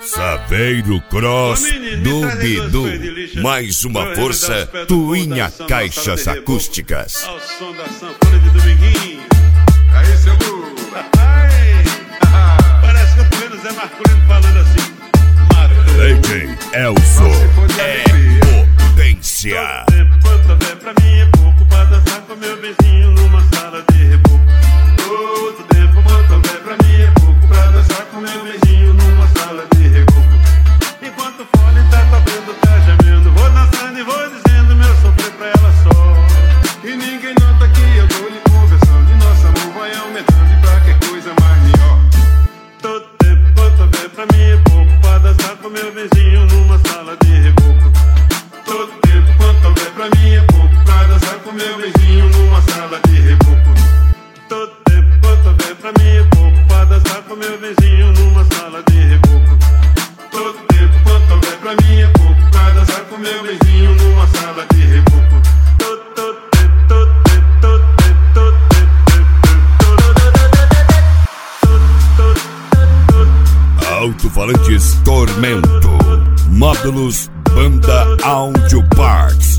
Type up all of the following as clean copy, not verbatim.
Saveiro Cross do Bidu. Mais uma força, Tuinha Caixas Acústicas. Ao som da sanfona de Dominguinho. Aí, seu Lu. Parece que eu tô vendo o Zé Marcolino falando assim. DJ Elzo é potência. Quanto houver pra mim é pouco pra dançar com meu vizinho numa sala de reboco. Todo tempo, quanto houver pra mim é pouco pra dançar com meu vizinho numa sala de reboco. Enquanto o fone tá tocando, tá gemendo, vou dançando e vou dizendo meu sofrer pra ela só. E ninguém nota que eu tô lhe conversando e nosso amor vai aumentando e pra que coisa mais melhor. Todo tempo, quanto houver pra mim é pouco pra dançar com meu vizinho numa sala de reboco. Todo tempo, quanto houver pra mim é pouco pra dançar com meu vizinho numa sala de reboco. Todo tempo, quanto houver pra mim é pouco pra dançar com meu vizinho numa sala de reboco. Todo tempo, quanto houver pra mim é pouco pra dançar com meu vizinho numa sala de reboco. Alto-falantes Tormento. Módulos Banda Audio Parts.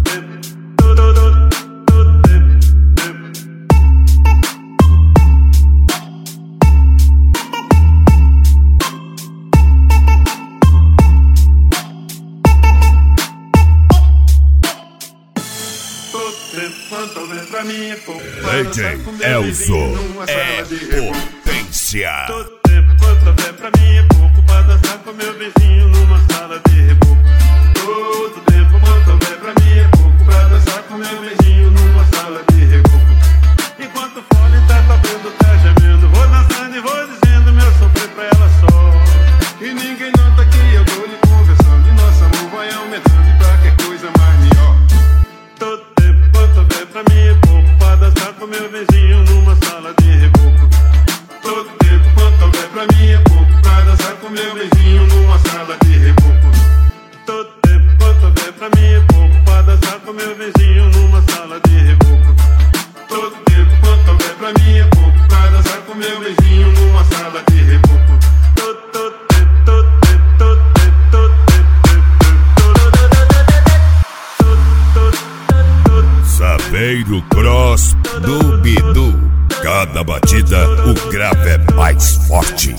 DJ Elzo é potência. Todo tempo, quanto houver pra mim é pouco pra dançar com meu vizinho numa sala de reboco. Todo tempo, quanto houver pra mim é pouco pra dançar com meu vizinho numa sala de reboco. Enquanto o fone tá tocando, tá gemendo, vou dançando e vou dizendo meu sofrer pra ela só. E ninguém nota que eu tô lhe conversando e nosso amor vai aumentando e pra que coisa mais melhor. Todo tempo, quanto houver pra mim é pouco pra dançar com meu vizinho numa sala de reboco. Todo tempo, quanto houver pra mim é pouco pra dançar com meu vizinho numa sala de reboco. Todo tempo, quanto houver pra mim é pouco pra dançar com meu vizinho numa sala de reboco. Todo tempo, quanto houver pra mim é pouco pra dançar com meu vizinho numa sala de reboco. Saveiro Cross do Bidu. Cada batida o grave é mais forte.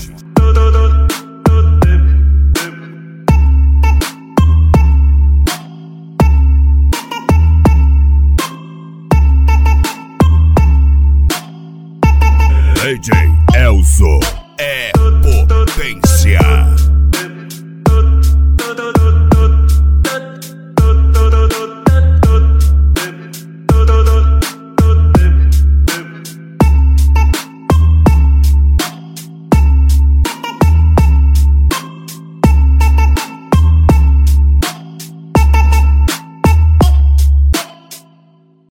DJ Elzo é potência.